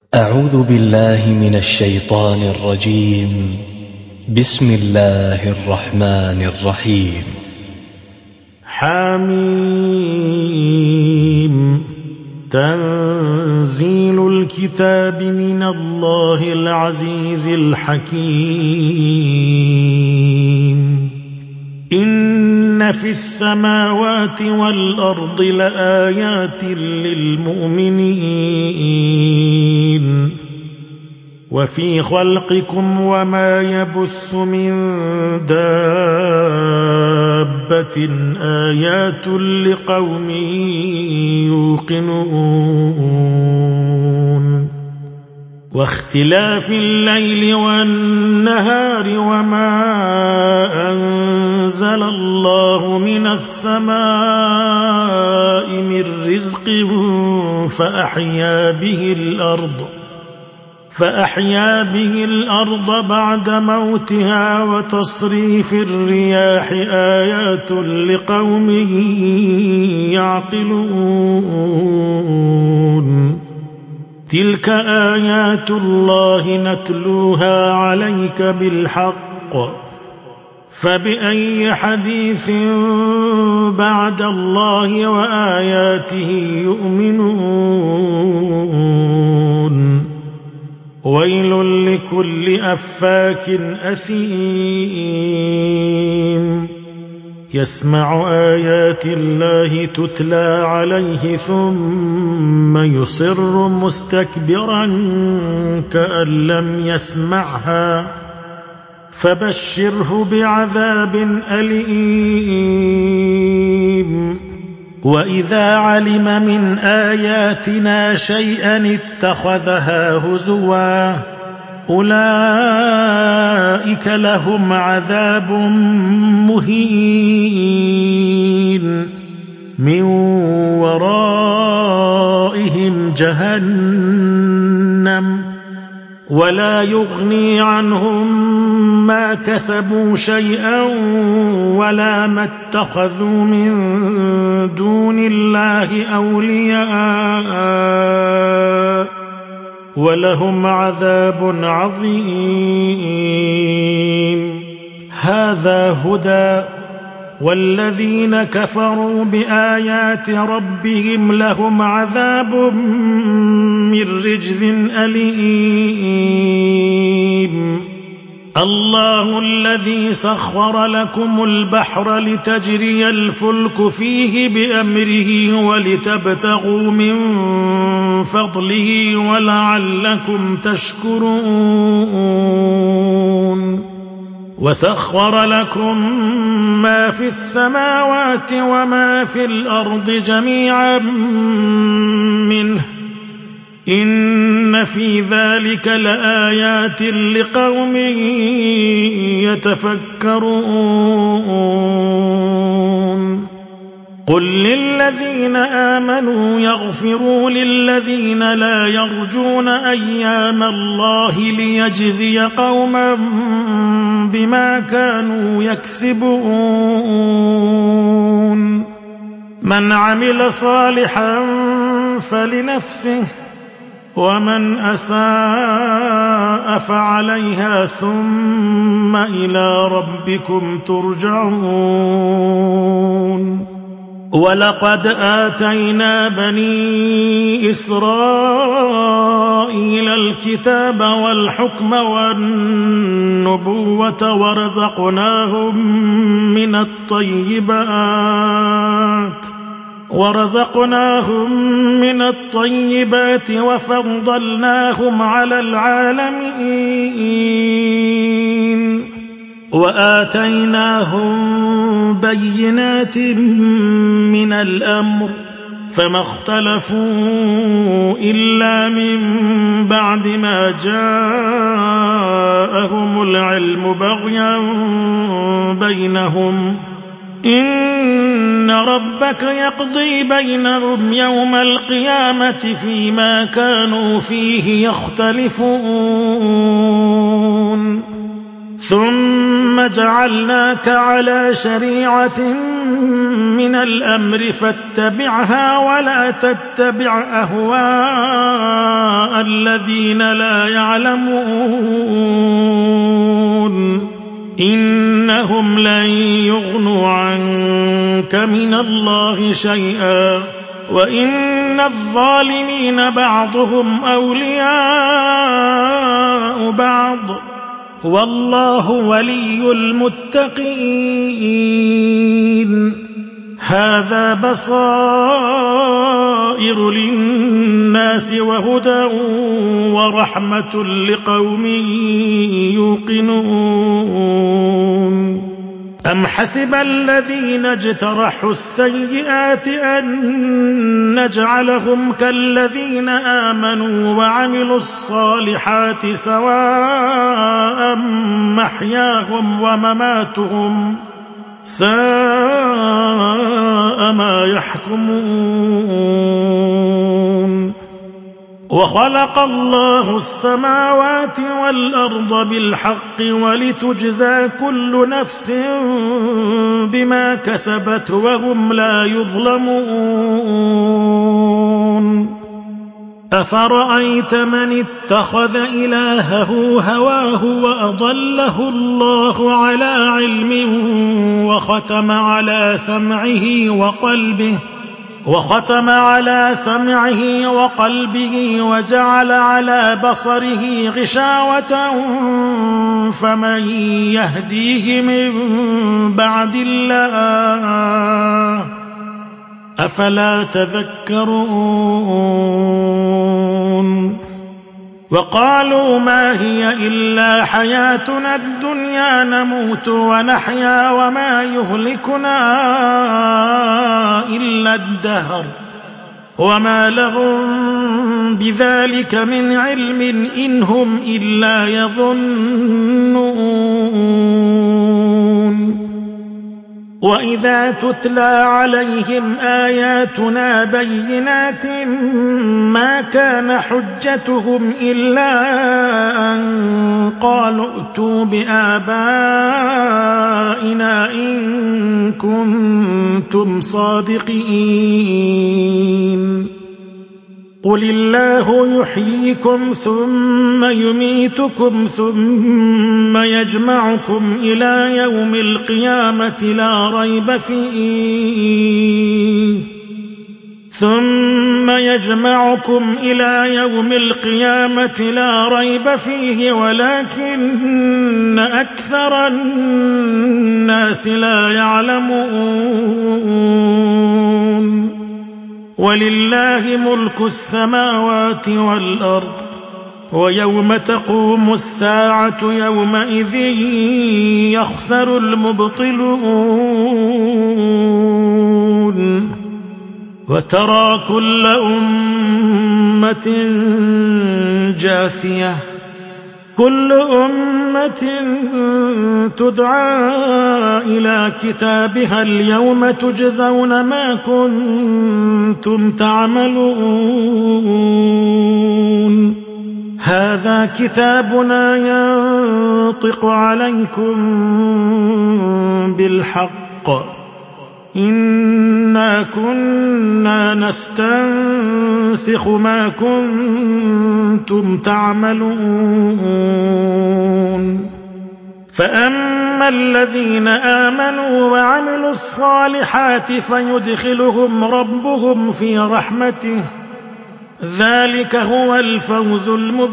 أعوذ بالله من الشيطان الرجيم. بسم الله الرحمن الرحيم. حميم. تنزيل الكتاب من الله العزيز الحكيم. إن في السماوات والأرض لآيات للمؤمنين وفي خلقكم وما يبث من دابة آيات لقوم يوقنون واختلاف الليل والنهار وما أنزل الله من السماء من رزق فأحيا به الأرض بعد موتها وتصريف الرياح آيات لقوم يعقلون. تلك آيات الله نتلوها عليك بالحق فبأي حديث بعد الله وآياته يؤمنون. ويل لكل أفاك أثيم يسمع آيات الله تتلى عليه ثم يصر مستكبرا كأن لم يسمعها فبشره بعذاب أليم. وإذا علم من آياتنا شيئا اتخذها هزوا أولئك لهم عذاب مهين من ورائهم جهنم ولا يغني عنهم ما كسبوا شيئا ولا ما اتخذوا من دون الله أولياء ولهم عذاب عظيم. هذا هدى والذين كفروا بآيات ربهم لهم عذاب من رجز أليم. الله الذي سخر لكم البحر لتجري الفلك فيه بأمره ولتبتغوا من فضله ولعلكم تشكرون. وسخر لكم ما في السماوات وما في الأرض جميعا منه إن في ذلك لآيات لقوم يتفكرون. قل للذين آمنوا يغفروا للذين لا يرجون أيام الله ليجزي قوما بما كانوا يكسبون. من عمل صالحا فلنفسه ومن أساء فعليها ثم إلى ربكم ترجعون. ولقد آتينا بني إسرائيل الكتاب والحكم والنبوة ورزقناهم من الطيبات وفضلناهم على العالمين وآتيناهم بينات من الأمر فما اختلفوا إلا من بعد ما جاءهم العلم بغيا بينهم إن ربك يقضي بينهم يوم القيامة فيما كانوا فيه يختلفون. ثم جعلناك على شريعة من الأمر فاتبعها ولا تتبع أهواء الذين لا يعلمون إنهم لن يغنوا عنك من الله شيئا وإن الظالمين بعضهم أولياء بعض والله ولي المتقين هذا بصائر للناس وهدى ورحمة لقوم يوقنون أم حسب الذين اجترحوا السيئات أن نجعلهم كالذين آمنوا وعملوا الصالحات سواء محياهم ومماتهم ساء ما يحكمون وخلق الله السماوات والأرض بالحق ولتجزى كل نفس بما كسبت وهم لا يظلمون أفرأيت من اتخذ إلهه هواه وأضله الله على علم وختم على سمعه وقلبه وجعل على بصره غشاوة فمن يهديه من بعد الله أفلا تذكرون وقالوا ما هي إلا حياتنا الدنيا نموت ونحيا وما يهلكنا إلا الدهر وما لهم بذلك من علم إن هم إلا يظنون وإذا تتلى عليهم آياتنا بينات ما كان حجتهم إلا أن قالوا ائتوا بآبائنا إن كنتم صادقين قل الله يحييكم ثم يميتكم ثم يجمعكم إلى يوم القيامة لا ريب فيه ولكن أكثر الناس لا يعلمون ولله ملك السماوات والأرض ويوم تقوم الساعة يومئذ يخسر المبطلون وترى كل أمة جاثية كل أمة تدعى إلى كتابها اليوم تجزون ما كنتم تعملون هذا كتابنا ينطق عليكم بالحق إنا كنا نستنسخ ما كنتم تعملون فأما الذين آمنوا وعملوا الصالحات فيدخلهم ربهم في رحمته ذلك هو الفوز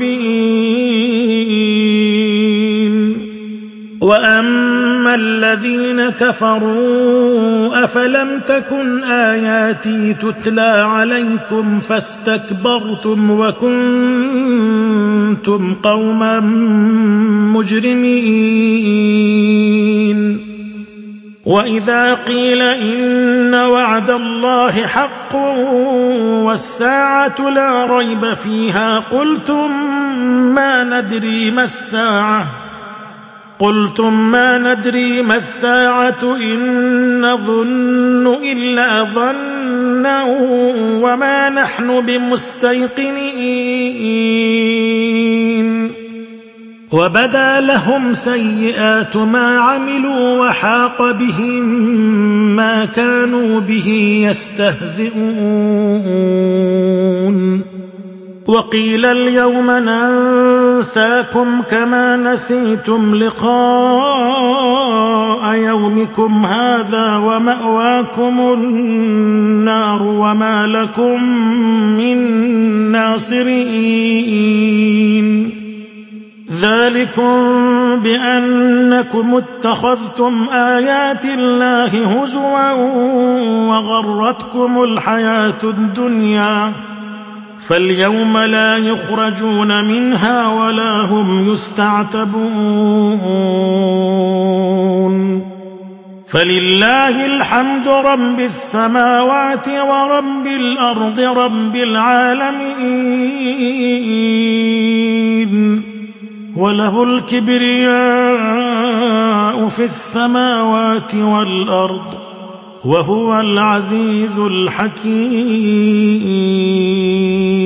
المبين وأما الذين كفروا أفلم تكن آياتي تتلى عليكم فاستكبرتم وكنتم قوما مجرمين وإذا قيل إن وعد الله حق والساعة لا ريب فيها قلتم ما ندري ما الساعة إن نظن إلا ظنا وما نحن بمستيقنين وبدا لهم سيئات ما عملوا وحاق بهم ما كانوا به يستهزئون وقيل اليوم ننساكم كما نسيتم لقاء يومكم هذا ومأواكم النار وما لكم من ناصرين ذلكم بأنكم اتخذتم آيات الله هزوا وغرتكم الحياة الدنيا فاليوم لا يخرجون منها ولا هم يستعتبون فلله الحمد رب السماوات ورب الأرض رب العالمين وله الكبرياء في السماوات والأرض وهو العزيز الحكيم